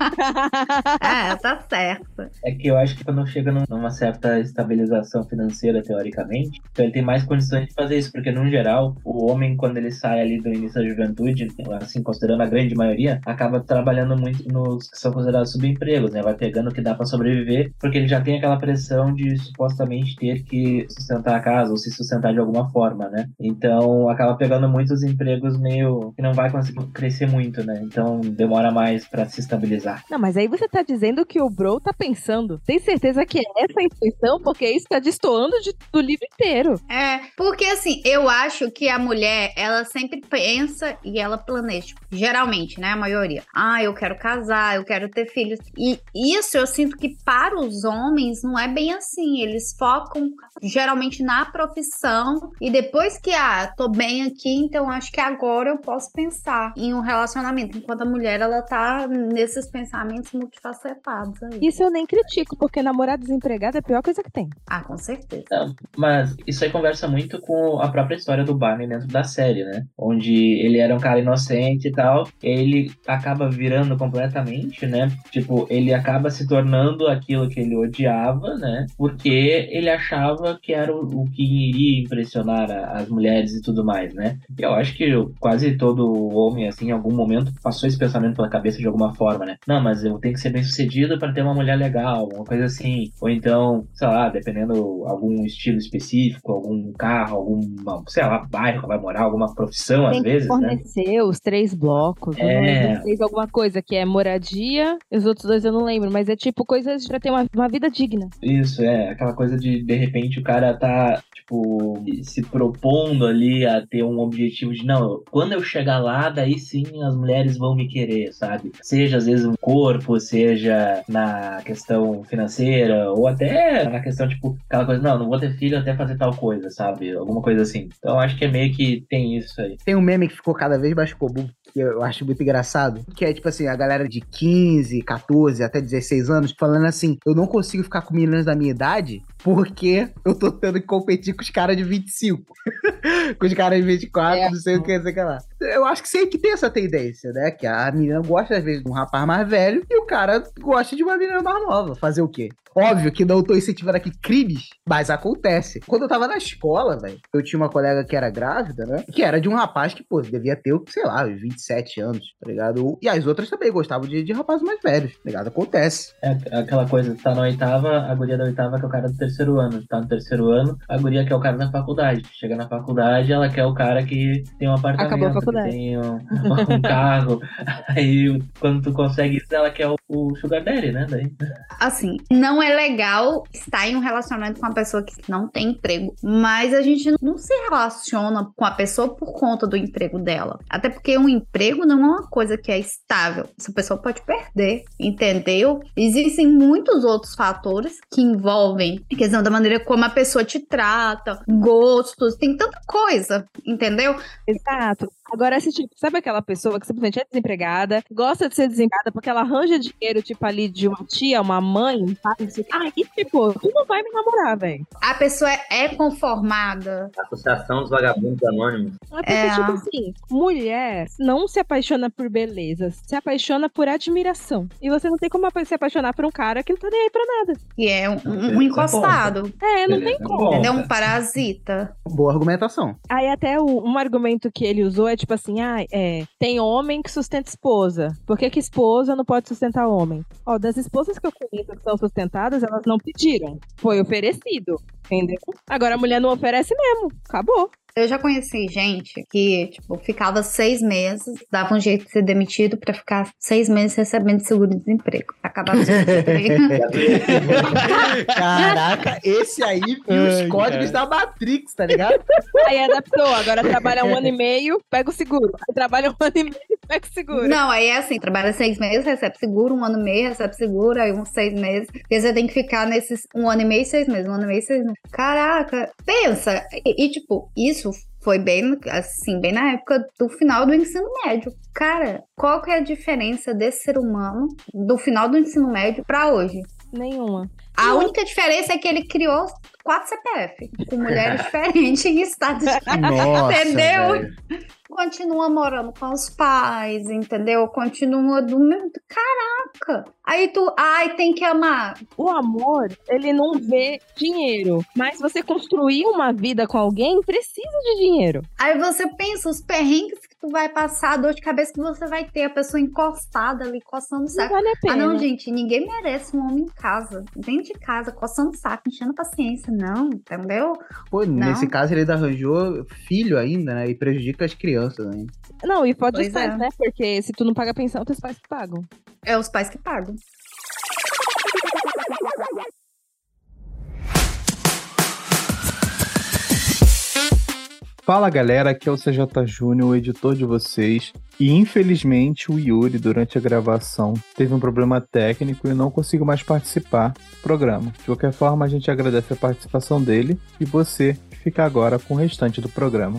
Ah, tá certo. É que eu acho que quando chega numa certa estabilização financeira, teoricamente, então ele tem mais condições de fazer isso, porque no geral, o homem, quando ele sai ali do início da juventude, assim, considerando a grande maioria, acaba trabalhando muito nos que são considerados subempregos, né? Vai pegando o que dá pra sobreviver, porque ele já tem aquela pressão de supostamente ter que sustentar a casa ou se sustentar de alguma forma, né? Então acaba pegando muitos empregos meio que não vai conseguir crescer muito, né? Então demora mais pra se estabilizar. Não, mas aí você tá dizendo que o bro tá pensando. Tem certeza que é essa a intenção? Porque isso tá destoando de, do livro inteiro. É, porque assim, eu acho que a mulher, ela sempre pensa e ela planeja. Geralmente, né? A maioria. Ah, eu quero casar, eu quero ter filhos. E isso eu sinto que para os homens não é bem assim. Eles focam geralmente na profissão e depois que, ah, tô bem aqui, então acho que agora eu posso pensar em um relacionamento. Enquanto a mulher, ela tá nesses pensamentos multifacetados aí. Isso eu nem critico, porque namorar desempregado é a pior coisa que tem. Ah, com certeza. Não, mas isso aí conversa muito com a própria história do Barney dentro da série, né? Onde ele era um cara inocente e tal, ele acaba virando completamente, né? Tipo, ele acaba se tornando aquilo que ele odiava, né? Porque ele achava que era o, o que iria impressionar a, as mulheres e tudo mais, né? E eu acho que quase todo homem, assim, em algum momento passou esse pensamento pela cabeça de alguma forma, né? Não, mas eu tenho que ser bem sucedido para ter uma mulher legal, uma coisa assim. Ou então, sei lá, dependendo algum estilo específico, algum carro, algum, sei lá, bairro que vai morar, alguma profissão, Tem às vezes, que né? fornecer os três blocos. É. Eu não lembro, fez alguma coisa que é moradia, e os outros dois eu não lembro, mas é tipo coisas pra ter uma, uma vida digna. Isso, é, aquela coisa de, de repente, o cara tá, tipo, se propondo ali a ter um objetivo de, não, quando eu chegar lá, daí sim as mulheres vão me querer, sabe? Seja, às vezes, um corpo, seja na questão financeira, ou até na questão, tipo, aquela coisa, não, não vou ter filho até fazer tal coisa, sabe? Alguma coisa assim. Então, acho que é meio que tem isso aí. Tem um meme que ficou cada vez mais comum, que eu acho muito engraçado, que é, tipo assim, a galera de quinze, catorze, até dezesseis anos, falando assim, eu não consigo ficar com meninas da minha idade porque eu tô tendo que competir com os caras de vinte e cinco. Com os caras de vinte e quatro, É. não sei o que, não sei o que lá. Eu acho que sei que tem essa tendência, né? Que a menina gosta, às vezes, de um rapaz mais velho e o cara gosta de uma menina mais nova. Fazer o quê? Óbvio que não tô incentivando aqui crimes, mas acontece. Quando eu tava na escola, velho, eu tinha uma colega que era grávida, né? Que era de um rapaz que, pô, devia ter, sei lá, vinte e sete anos, tá ligado? E as outras também gostavam de, de rapazes mais velhos, tá ligado? Acontece. É aquela coisa, tá na oitava, a guria da oitava que é o cara do terceiro ano. Tá no terceiro ano, a guria quer o cara da faculdade. Chega na faculdade, ela quer o cara que tem um apartamento, Acabou a faculdade. que tem um, um carro. Aí, quando tu consegue isso, ela quer o, o sugar daddy, né? Daí. Assim, não é legal estar em um relacionamento com uma pessoa que não tem emprego, mas a gente não se relaciona com a pessoa por conta do emprego dela. Até porque um emprego não é uma coisa que é estável. Essa pessoa pode perder, entendeu? Existem muitos outros fatores que envolvem a questão da maneira como a pessoa te trata, gostos, tem tanta coisa, entendeu? Exato. Agora, esse tipo, sabe aquela pessoa que simplesmente é desempregada, gosta de ser desempregada porque ela arranja dinheiro, tipo, ali de uma tia, uma mãe, um pai, não sei o quê. Ah, e tipo, tu não vai me namorar, velho. A pessoa é conformada. Associação dos Vagabundos Anônimos. É porque, É. tipo assim, mulher não se apaixona por beleza, se apaixona por admiração. E você não tem como se apaixonar por um cara que não tá nem aí pra nada. Que é um, um Beleza, encostado, É, não Beleza, tem bom. como. entendeu? Um parasita. Boa argumentação. Aí até o- um argumento que ele usou é tipo assim, ah, é, tem homem que sustenta esposa. Por que que esposa não pode sustentar homem? Ó, das esposas que eu conheço que são sustentadas, elas não pediram. Foi oferecido, entendeu? Agora a mulher não oferece mesmo. Acabou. Eu já conheci gente que, tipo, ficava seis meses, dava um jeito de ser demitido pra ficar seis meses recebendo seguro-desemprego. Acabava o seguro-desemprego. Caraca, esse aí viu os Ai, códigos da Matrix, tá ligado? Aí adaptou, agora trabalha um ano e meio, pega o seguro. Aí trabalha um ano e meio, pega o seguro. Não, aí é assim, trabalha seis meses, recebe seguro, um ano e meio, recebe seguro, aí uns seis meses. E você tem que ficar nesses um ano e meio, seis meses, um ano e meio, seis meses. Caraca, pensa. E, e, tipo, isso foi bem, assim, bem na época do final do ensino médio. Cara, qual que é a diferença desse ser humano do final do ensino médio pra hoje? Nenhuma. A única diferença é que ele criou quatro C P F, com mulheres diferentes em estados diferentes. Nossa, Entendeu? velho. Continua morando com os pais, entendeu? Continua do mesmo. Caraca! Aí tu, ai, tem que amar. O amor, ele não vê dinheiro. Mas você construir uma vida com alguém precisa de dinheiro. Aí você pensa os perrengues que tu vai passar, a dor de cabeça que você vai ter, a pessoa encostada ali, coçando o Não saco. vale a Ah, pena. não, gente, ninguém merece um homem em casa, dentro de casa, coçando o saco, enchendo a paciência, não, entendeu? Pô, Não. nesse caso ele ainda arranjou filho ainda, né? E prejudica as crianças, né? Não, e pode Pois estar, é. né? Porque se tu não paga pensão, teus pais que pagam. É os pais que pagam. Fala galera, aqui é o C J Júnior, o editor de vocês. E infelizmente o Yuri, durante a gravação, teve um problema técnico e não conseguiu mais participar do programa. De qualquer forma, a gente agradece a participação dele e você fica agora com o restante do programa.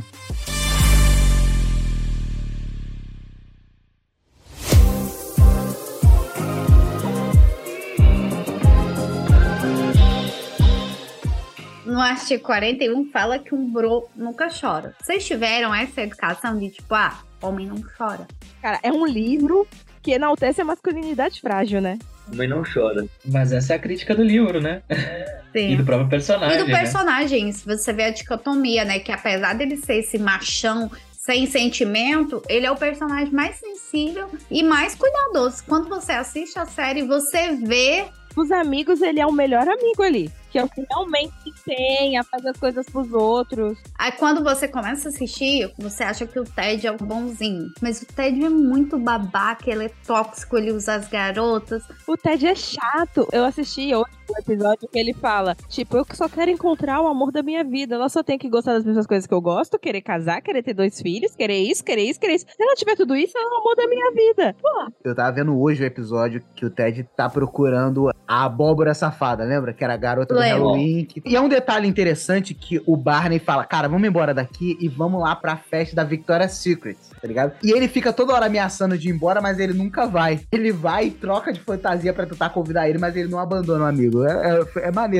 No artigo quarenta e um fala que um bro nunca chora. Vocês tiveram essa educação de tipo, ah, homem não chora? Cara, é um livro que enaltece a masculinidade frágil, né? Mãe não chora. Mas essa é a crítica do livro, né? Sim. E do próprio E personagem, do né? personagem, se você vê a dicotomia, né? Que apesar dele ser esse machão sem sentimento, ele é o personagem mais sensível e mais cuidadoso. Quando você assiste a série, você vê... Os amigos, ele é o melhor amigo ali. Que é o que realmente tem a fazer as coisas pros outros. Aí quando você começa a assistir, você acha que o Ted é o bonzinho. Mas o Ted é muito babaca, ele é tóxico, ele usa as garotas. O Ted é chato. Eu assisti hoje um episódio que ele fala, tipo, eu só quero encontrar o amor da minha vida. Ela só tem que gostar das mesmas coisas que eu gosto, querer casar, querer ter dois filhos, querer isso, querer isso, querer isso. Se ela tiver tudo isso, ela é o amor da minha vida. Pô, Eu tava vendo hoje o episódio que o Ted tá procurando a abóbora safada, lembra? Que era a garota do Lembro. Halloween. Que- E é um detalhe interessante que o Barney fala, cara, vamos embora daqui e vamos lá pra festa da Victoria's Secret, tá ligado? E ele fica toda hora ameaçando de ir embora, mas ele nunca vai. Ele vai e troca de fantasia pra tentar convidar ele, mas ele não abandona o amigo. É, é, é maneiro isso.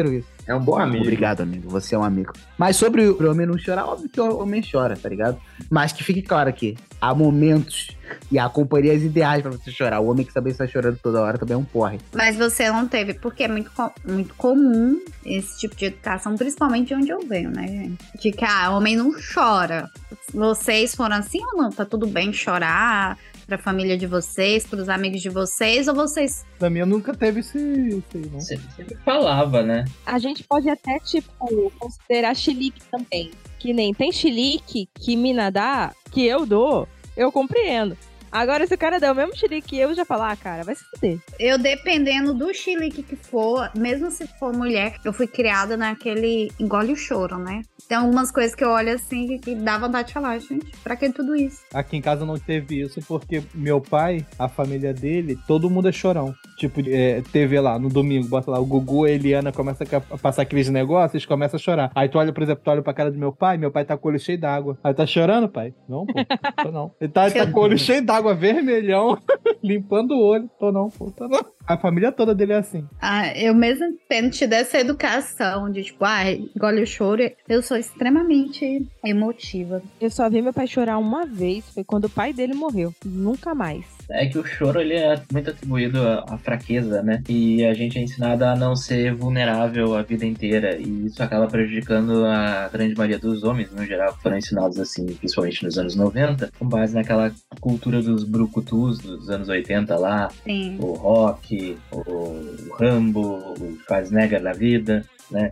É um bom amigo. Obrigado, amigo. Você é um amigo. Mas sobre o homem não chorar, óbvio que o homem chora, tá ligado? Mas que fique claro aqui, há momentos e há companhias ideais pra você chorar. O homem que também está chorando toda hora também é um porre. Mas você não teve, porque é muito, co- muito comum esse tipo de educação, principalmente onde eu venho, né, gente? De que, ah, homem não chora. Vocês foram assim ou não? Tá tudo bem chorar pra família de vocês, pros amigos de vocês, ou vocês... Na minha nunca teve esse, isso aí, não. Sempre, sempre falava, né? A gente pode até, tipo, considerar chilique também. Que nem tem chilique que mina dá, que eu dou, eu compreendo. Agora, se o cara der o mesmo chilique que eu, já falo, ah, cara, vai se fuder. Eu, dependendo do chilique que for, mesmo se for mulher, eu fui criada naquele engole o choro, né? Tem algumas coisas que eu olho assim que, que dá vontade de falar, gente, pra que tudo isso? Aqui em casa não teve isso, porque meu pai, a família dele, todo mundo é chorão. Tipo, é, T V lá, no domingo, bota lá, o Gugu, a Eliana começa a passar aqueles negócios, eles começam a chorar. Aí tu olha, por exemplo, tu olha pra cara do meu pai, meu pai tá com o olho cheio d'água. Aí tá chorando, pai? Não, pô, tô não. Ele tá, ele tá com o olho cheio d'água, vermelhão, limpando o olho. Tô não, pô, tô não. A família toda dele é assim. Ah, eu mesmo tendo tido essa educação de tipo, ah, engole o choro, eu sou extremamente emotiva. Eu só vi meu pai chorar uma vez, foi quando o pai dele morreu. Nunca mais. É que o choro, ele é muito atribuído à à fraqueza, né? E a gente é ensinado a não ser vulnerável a vida inteira. E isso acaba prejudicando a grande maioria dos homens, no geral, que foram ensinados assim, principalmente nos anos noventa, com base naquela cultura dos brucutus dos anos oitenta lá. Sim. O rock, o, o Rambo, o Schwarzenegger da vida, né?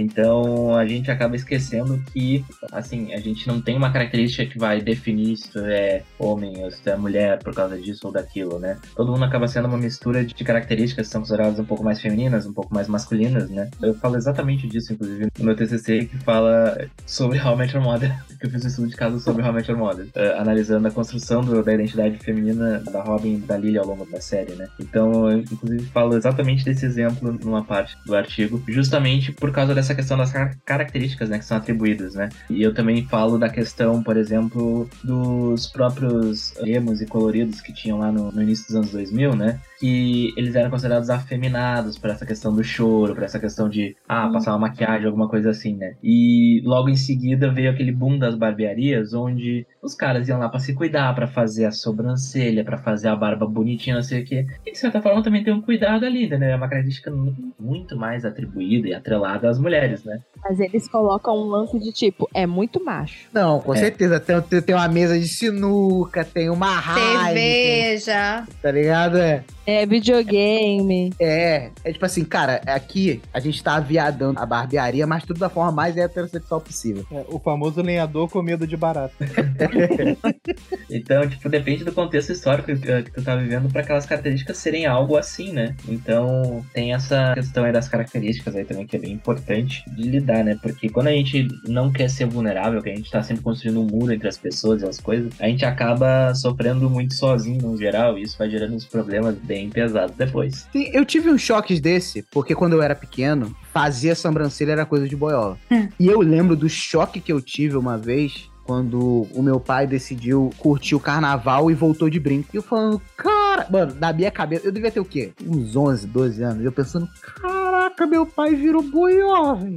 Então a gente acaba esquecendo que, assim, a gente não tem uma característica que vai definir se tu é homem ou se tu é mulher por causa disso ou daquilo, né? Todo mundo acaba sendo uma mistura de características que são consideradas um pouco mais femininas, um pouco mais masculinas, né? Eu falo exatamente disso, inclusive, no meu T C C, que fala sobre How I Met Your Mother, que eu fiz um estudo de caso sobre How I Met Your Mother, uh, analisando a construção do, da identidade feminina da Robin e da Lily ao longo da série, né? Então, eu, inclusive, falo exatamente desse exemplo numa parte do artigo, justamente por causa dessa questão das car- características, né, que são atribuídas, né? E eu também falo da questão, por exemplo, dos próprios emos e coloridos que tinham lá no, no início dos anos dois mil, né? Que eles eram considerados afeminados por essa questão do choro, por essa questão de, ah, passar uma maquiagem, alguma coisa assim, né? E logo em seguida veio aquele boom das barbearias, onde os caras iam lá pra se cuidar, pra fazer a sobrancelha, pra fazer a barba bonitinha, não sei o quê. E de certa forma também tem um cuidado ali, né? É uma característica muito mais atribuída e atrelada às mulheres, né? Mas eles colocam um lance de tipo, é muito macho. Não, com É. certeza. Tem, tem, tem uma mesa de sinuca, tem uma raiva, Cerveja. tá ligado? É. É videogame. É, é tipo assim, cara, aqui a gente tá aviadando a barbearia, mas tudo da forma mais heterossexual possível. É, o famoso lenhador com medo de barata. Então, tipo, depende do contexto histórico que, que tu tá vivendo pra aquelas características serem algo assim, né? Então, tem essa questão aí das características aí também que é bem importante de lidar, né? Porque quando a gente não quer ser vulnerável, que a gente tá sempre construindo um muro entre as pessoas e as coisas, a gente acaba sofrendo muito sozinho no geral e isso vai gerando uns problemas bem pesados depois. Sim, eu tive uns choques desse, porque quando eu era pequeno, fazer sobrancelha era coisa de boiola. Hum. E eu lembro do choque que eu tive uma vez, quando o meu pai decidiu curtir o carnaval e voltou de brinco. E eu falando, cara... Mano, na minha cabeça, eu devia ter o quê? Uns onze, doze anos. Eu pensando, caraca, meu pai virou boiola, velho.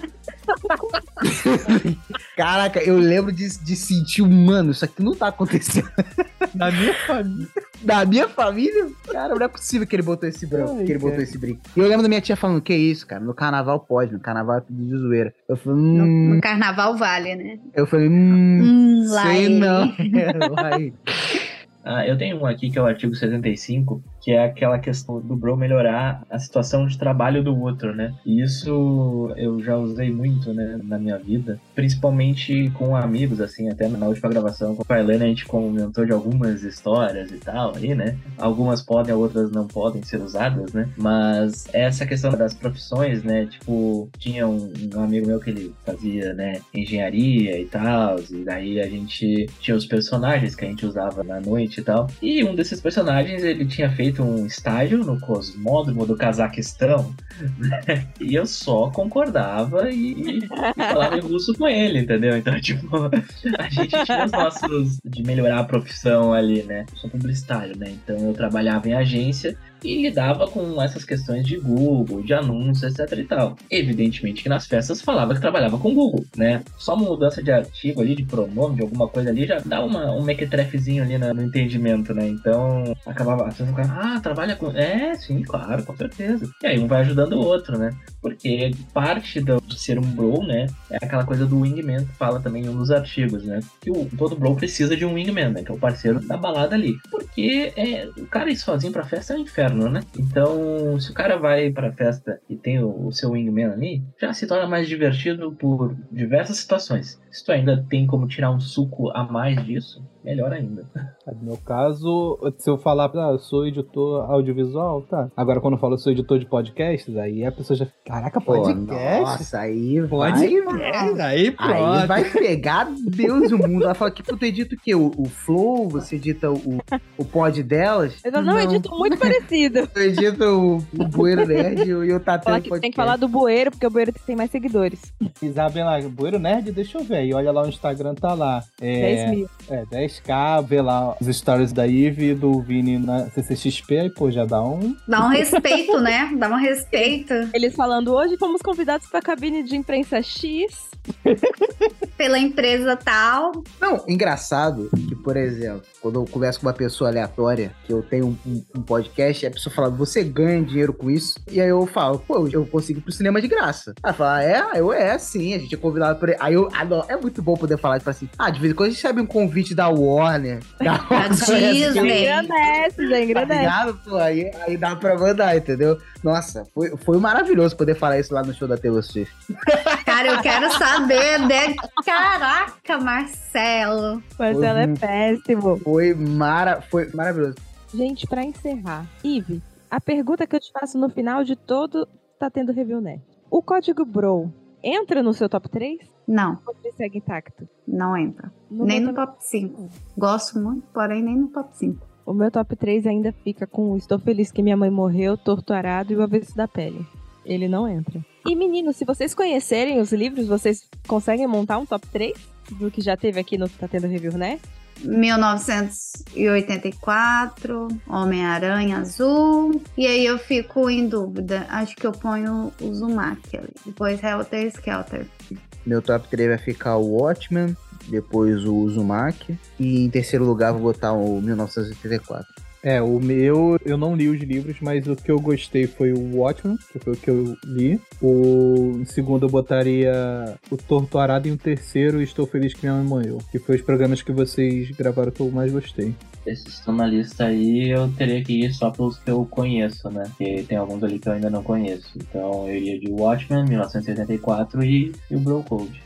Caraca, eu lembro de, de sentir, mano, isso aqui não tá acontecendo. Na minha família. Da minha família? Cara, não é possível que ele botou esse branco, Ai, que ele botou cara. esse brinco. E eu lembro da minha tia falando, que isso, cara, no carnaval pode, no carnaval é tudo de zoeira. Eu falei, No, hum... no carnaval vale, né? Eu falei, hum... Hum, lá sei ele. não. Lá ele. Ah, eu tenho um aqui que é o artigo setenta e cinco, que é aquela questão do bro melhorar a situação de trabalho do outro, né? E isso eu já usei muito, né, na minha vida, principalmente com amigos, assim, até na última gravação com a Helena a gente comentou de algumas histórias e tal aí, né? Algumas podem, outras não podem ser usadas, né? Mas essa questão das profissões, né? Tipo, tinha um, um amigo meu que ele fazia, né, engenharia e tal, e daí a gente tinha os personagens que a gente usava na noite e tal. E um desses personagens, ele tinha feito um estágio no cosmódromo do Cazaquistão, né? E eu só concordava e, e, e falava em russo com ele, entendeu? Então, tipo, a gente tinha os nossos de melhorar a profissão ali, né? Eu sou publicitário, né? Então eu trabalhava em agência e lidava com essas questões de Google, de anúncios, etc e tal. Evidentemente que nas festas falava que trabalhava com Google, né? Só uma mudança de artigo ali, de pronome, de alguma coisa ali, já dá uma, um mequetrefezinho ali no, no entendimento, né? Então, acabava, as pessoas ficavam, ah, trabalha com... É, sim, claro, com certeza. E aí um vai ajudando o outro, né? Porque parte do, de ser um bro, né, é aquela coisa do wingman, que fala também em um dos artigos, né? Que o, todo bro precisa de um wingman, né? Que é o parceiro da balada ali. Porque é, o cara ir sozinho pra festa é um inferno, né? Então, se o cara vai pra festa e tem o, o seu wingman ali, já se torna mais divertido por diversas situações. Se tu ainda tem como tirar um suco a mais disso, melhor ainda. No meu caso, se eu falar, ah, eu sou editor audiovisual, tá. Agora, quando eu falo eu sou editor de podcasts, aí a pessoa já fica, caraca, podcast? Pô, nossa, aí Podcast? vai... Aí pronto. Aí vai pegar Deus e o mundo. Ela fala, que tu edita o quê? O, o Flow? Você edita o, o pod delas? Eu não, não. edito muito parecido. Eu edito o, o Bueiro Nerd e o Tatendo Podcast. Tem que falar do Bueiro, porque o Bueiro tem mais seguidores. Vocês sabem lá, Bueiro Nerd, deixa eu ver. E olha lá o Instagram, tá lá. É, dez mil. É, dez k, vê lá os stories da Ivy e do Vini na C C X P, aí pô, já dá um... Dá um respeito, né? Dá um respeito. Eles falando, hoje fomos convidados pra cabine de imprensa X. Pela empresa tal. Não, engraçado que, por exemplo, quando eu converso com uma pessoa aleatória, que eu tenho um, um, um podcast, e a pessoa fala, você ganha dinheiro com isso? E aí eu falo, pô, eu consigo ir pro cinema de graça. Ela fala, é? Eu é, sim, a gente é convidado por... Aí eu, ah, não, é muito bom poder falar, tipo assim, ah, de vez em quando a gente recebe um convite da Warner, da Da Disney. Engrandece, já engrandece. Tá ligado? Pô, aí, aí dá pra mandar, entendeu? Nossa, foi, foi maravilhoso poder falar isso lá no show da Taylor Swift. Cara, eu quero saber de... Caraca, Marcelo. Marcelo é péssimo. Foi, mara... foi maravilhoso. Gente, pra encerrar, Ivy, a pergunta que eu te faço no final de todo Tá Tendo Review Nerd. O código Bro entra no seu top três? Não, Ou ele segue intacto? não entra. No Nem meu no top- top cinco. Gosto muito, porém nem no top cinco. O meu top três ainda fica com o Estou Feliz Que Minha Mãe Morreu, Torto Arado e O Avesso da Pele. Ele não entra. E meninos, se vocês conhecerem os livros, vocês conseguem montar um top três do que já teve aqui no Tá Tendo Review, né? mil novecentos e oitenta e quatro, Homem-Aranha Azul. E aí eu fico em dúvida. Acho que eu ponho o Uzumaki ali. Depois Helter Skelter. Meu top três vai ficar o Watchmen, depois o Uzumaki, e em terceiro lugar vou botar o mil novecentos e oitenta e quatro. É, o meu, eu não li os livros, mas o que eu gostei foi o Watchmen, que foi o que eu li. O em segundo eu botaria o Torto Arado e o terceiro Estou Feliz Que Minha Mãe Morreu, que foi os programas que vocês gravaram que eu mais gostei. Esses estão na lista aí, eu teria que ir só pelos que eu conheço, né? Porque tem alguns ali que eu ainda não conheço. Então eu iria de Watchmen, mil novecentos e oitenta e quatro e, e o Bro Code.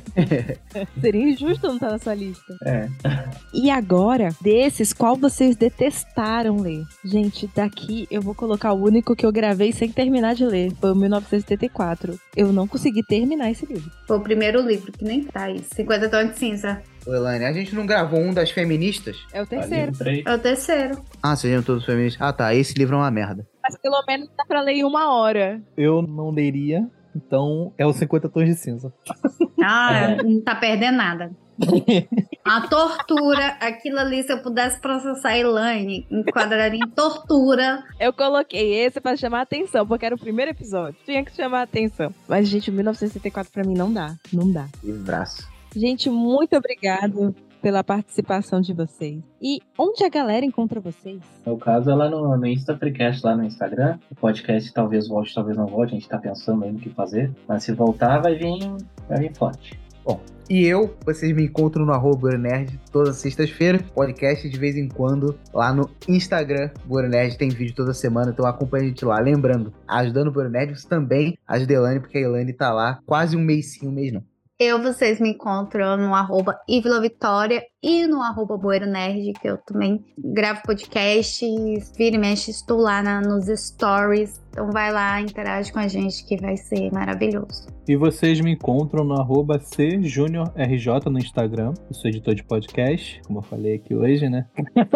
Seria injusto não estar na sua lista. É. E agora, desses, qual vocês detestaram ler? Gente, daqui eu vou colocar o único que eu gravei sem terminar de ler. Foi o mil novecentos e oitenta e quatro. Eu não consegui terminar esse livro. Foi o primeiro livro, que nem tá aí. cinquenta tons de cinza. Ô, Elaine, a gente não gravou um das feministas? É o Tá ali terceiro. o três. É o terceiro. Ah, vocês viram todos os feministas? Ah, tá, esse livro é uma merda. Mas pelo menos dá pra ler em uma hora. Eu não leria, então é o cinquenta Tons de Cinza. Ah, não tá perdendo nada. A tortura, aquilo ali, se eu pudesse processar a Elaine, enquadraria em tortura. Eu coloquei esse pra chamar a atenção, porque era o primeiro episódio. Tinha que chamar a atenção. Mas, gente, o mil novecentos e oitenta e quatro pra mim não dá. Não dá. Livraço. Gente, muito obrigado pela participação de vocês. E onde a galera encontra vocês? No meu caso é lá no, no InstaFreecast, lá no Instagram. O podcast talvez volte, talvez não volte. A gente tá pensando aí no que fazer. Mas se voltar, vai vir, vai vir forte. Bom, e eu, vocês me encontram no arroba Bueronerd todas as sextas-feiras, podcast de vez em quando, lá no Instagram. Bueronerd tem vídeo toda semana, então acompanha a gente lá. Lembrando, ajudando o Bueronerd, você também ajuda a Elaine, porque a Elaine tá lá quase um mês sim, um mês não. Eu, vocês me encontram no arroba Ivila Vitória e no arroba Bueiro Nerd, que eu também gravo podcast, vira e mexe, estou lá na, nos stories. Então vai lá, interage com a gente que vai ser maravilhoso. E vocês me encontram no arroba cjuniorrj no Instagram. Eu sou editor de podcast, como eu falei aqui hoje, né?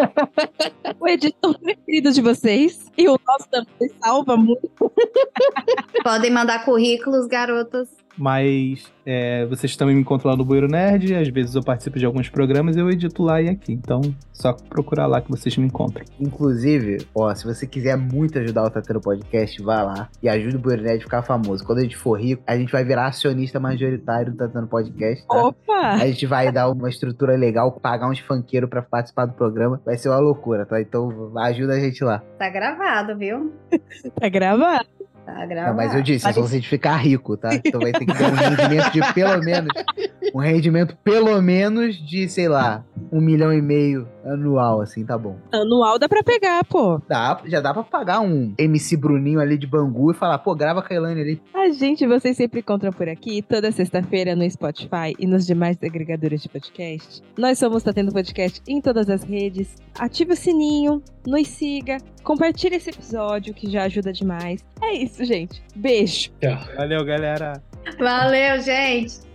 O editor preferido de vocês. E o nosso também salva muito. Podem mandar currículos, garotas. Mas é, vocês também me encontram lá no Bueiro Nerd. Às vezes eu participo de alguns programas e eu edito lá e aqui. Então, só procurar lá que vocês me encontram. Inclusive, ó, se você quiser muito ajudar o Tatano Podcast, vá lá e ajuda o Bueiro Nerd a ficar famoso. Quando a gente for rico, a gente vai virar acionista majoritário do Tatano Podcast, tá? Opa! A gente vai dar uma estrutura legal, pagar uns funkeiros pra participar do programa. Vai ser uma loucura, tá? Então ajuda a gente lá. Tá gravado, viu? Tá gravado. Tá gravado. Não, mas eu disse, é só você ficar rico, tá? Então vai ter que ter um rendimento de pelo menos... Um rendimento pelo menos de, sei lá, um milhão e meio anual, assim, tá bom. Anual dá pra pegar, pô. Dá, já dá pra pagar um M C Bruninho ali de Bangu e falar, pô, grava com a Elaine ali. A gente, vocês sempre encontram por aqui, toda sexta-feira no Spotify e nos demais agregadores de podcast. Nós somos Tá Tendo Podcast em todas as redes. Ative o sininho, nos siga, compartilhe esse episódio que já ajuda demais. É isso, gente. Beijo. Valeu, galera. Valeu, gente.